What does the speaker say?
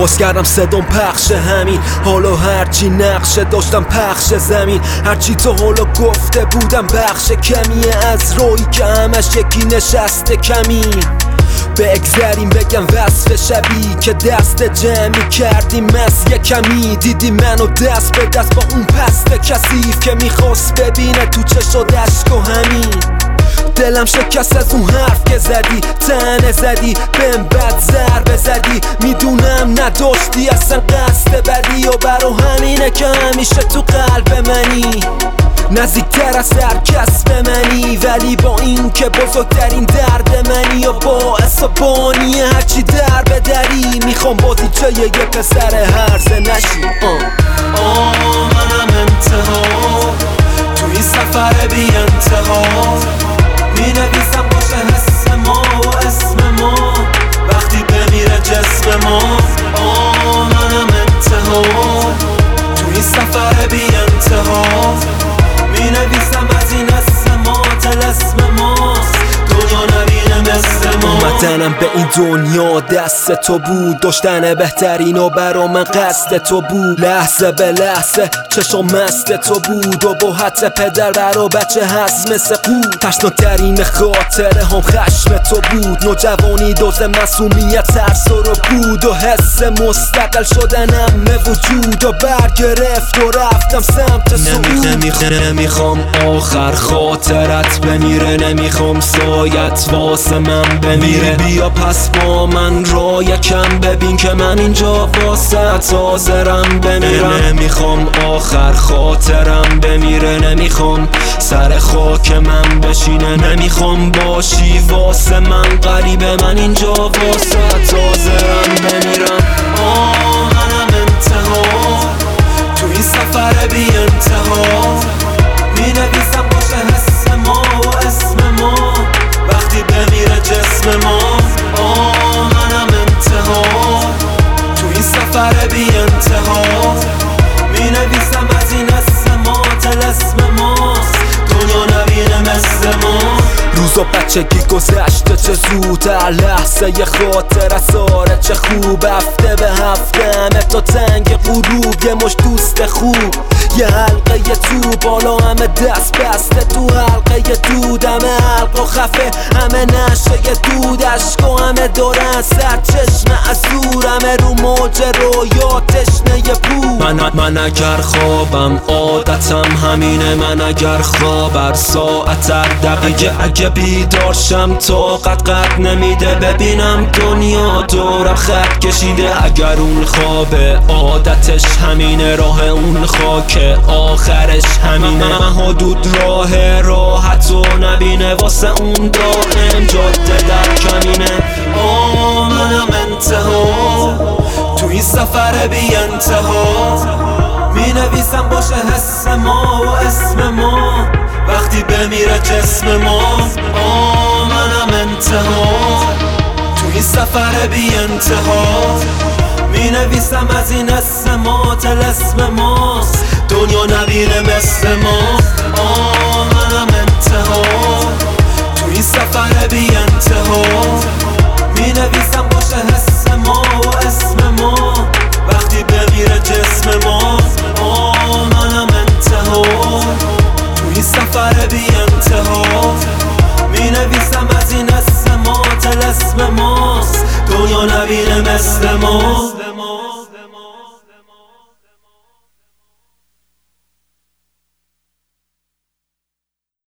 باز کردم صدام پخش همین حالا هرچی نقشه داشتم پخش زمین هرچی تو حالا گفته بودم بخش کمیه از روی که همش یکی نشسته کمین بگذاریم بگم وصف شبی که دست جمعی کردیم از یه کمی دیدی منو دست به دست با اون پست کثیف که میخواست ببینه تو چشات اشک و همین دلم شکست از اون حرف که زدی تنه زدی بهم بد ضربه زدی میدونم نداشتی اصلا قصد بدی و برا همینه که همیشه تو قلب منی نزدیکتر از هر کس به منی ولی با این که بزرگترین درد منی و باعث و بانی هرچی در به دری میخوام بازیچه یه پسر هرزه نشی منم انتها تو این سفر بی انتها مینویسم باشه حس ما و اسم ما وقتی بمیره جسم ما منم انتها تو این سفر بی انتها مینویسم از این اسم ما طلسم ماست دنیا نبینه مثل ما اومدنم به این دنیا دست تو بود داشتن بهترین و برا من قصد تو بود لحظه به لحظه چشم مست تو بود و با حد پدر برا بچه هست مثل قود ترسناکترین خاطره هم خشم تو بود نوجوانی دوز مسئولیت ترس رو بود و حس مستقل شدنم وجود و برگرفت و رفتم سمت صعود نمیخوام آخر خاطرت بمیره نمیخوام سایت واسه من بمیره بیا پس با من را یکم ببین که من اینجا واسه حاضرم بمیرم نمیخوام آخر خاطرم بمیره نمیخوام سر خاک من بشینه نمیخوام باشی واسه من غریبه من اینجا واسه حاضرم بمیرم منم انتها تو این سفر بی انتها مینویسم باشه حس ما و اسم ما وقتی بمیره جسم ما منم انتها تو این سفر بی انتها مینویسم از این اسم ما طلسم ماست دنیا نبینه مثل ما روزا بچگی گذشته چه زود هر لحظه یه خاطره ساره چه خوب هفته به هفته همه تا تنگ غروب یه مش دوست خوب یه حلقه یه تو بالا همه دست بسته تو حلقه یه دود همه حلق و خفه همه نشه یه دود عشق و همه دارن سر چشم ازور همه رو موج رویا تشنه یه پول من اگر خوابم عادتم همینه من اگر خواب هر ساعت هر دقیقه اگه بیدارشم طاقت قد نمیده ببینم دنیا دورم خط کشیده اگر اون خوابه عادتش همینه راه اون خاکه آخرش همینه حدود راه راحت و نبینه واسه اون دائم جاده در کمینه منم انتها تو این سفر بی انتها مینویسم باشه حس ما و اسم ما وقتی بمیره جسم ما منم انتها تو این سفر بی انتها مینویسم از این اسم ما طلسم ماست دنیا نبینه مثل ما منم انتها تو این سفر بی انتها مینویسم باشه حس ما و اسم ما وقتی بمیره جسم ما منم انتها تو این سفر بی انتها مینویسم از این اسم ما طلسم ماست دنیا نبینه مثل ما